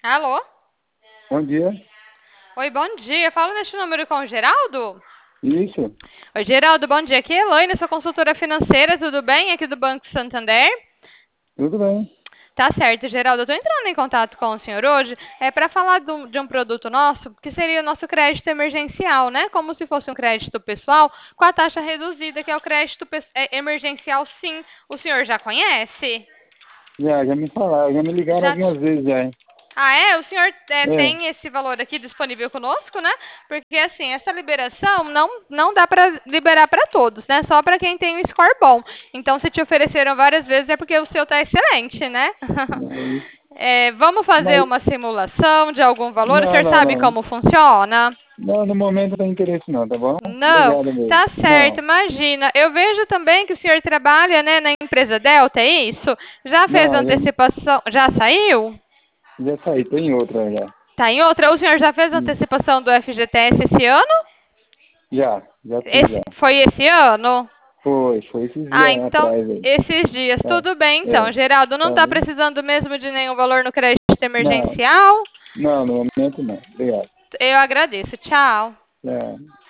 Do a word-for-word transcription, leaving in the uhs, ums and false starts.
Alô? Bom dia. Oi, bom dia. Fala neste número com o Geraldo? Isso, Oi, Geraldo, bom dia. Aqui é Elaine, sua consultora financeira, tudo bem? Aqui do Banco Santander. tudo bem. Tá certo, Geraldo. Eu estou entrando em contato com o senhor hoje é para falar de um, de um produto nosso, que seria o nosso crédito emergencial, né? Como se fosse um crédito pessoal com a taxa reduzida, que é o crédito pe- é, emergencial, sim. O senhor já conhece? Já, já me falaram, já me ligaram Já. algumas vezes já. Ah, é? O senhor é, É, tem esse valor aqui disponível conosco, né? Porque, assim, essa liberação não, não dá para liberar para todos, né? Só para quem tem um score bom. Então, se te ofereceram várias vezes, é porque o seu tá excelente, né? mas, É, vamos fazer mas uma simulação de algum valor? O não, senhor não, sabe não. como funciona? Não, no momento não tem interesse não, tá bom? Não, Obrigado mesmo. tá certo, Não, imagina. Eu vejo também que o senhor trabalha, né, na empresa Delta, é isso? Já fez não, já, antecipação? Já saiu? já saí, tem outra já. Tá em outra? O senhor já fez Hum, antecipação do F G T S esse ano? Já, já fiz Esse, já. foi esse ano? Foi, foi esses Ah, dias então, atrás aí. esses dias. Tá, Tudo bem, então. é, Geraldo, não tá está bom? precisando mesmo de nenhum valor no crédito Não, emergencial? não, no momento não. Obrigado. Eu agradeço. Tchau. É.